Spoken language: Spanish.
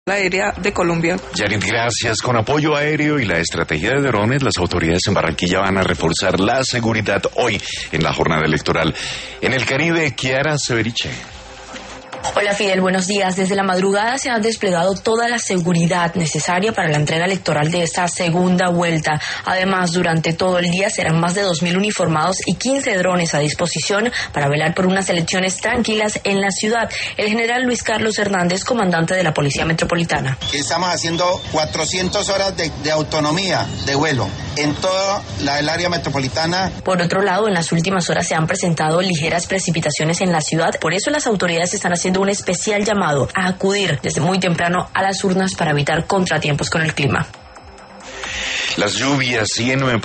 Aérea de Colombia. Yarit, gracias. Con apoyo aéreo y la estrategia de drones, las autoridades en Barranquilla van a reforzar la seguridad hoy en la jornada electoral. En el Caribe, Kiara Severiche. Hola Fidel, buenos días. Desde la madrugada se ha desplegado toda la seguridad necesaria para la entrega electoral de esta segunda vuelta. Además, durante todo el día serán más de 2.000 uniformados y 15 drones a disposición para velar por unas elecciones tranquilas en la ciudad. El general Luis Carlos Hernández, comandante de la Policía Metropolitana. Estamos haciendo 400 horas de autonomía de vuelo en toda el área metropolitana. Por otro lado, en las últimas horas se han presentado ligeras precipitaciones en la ciudad. Por eso las autoridades están haciendo un especial llamado a acudir desde muy temprano a las urnas para evitar contratiempos con el clima. Las lluvias siguen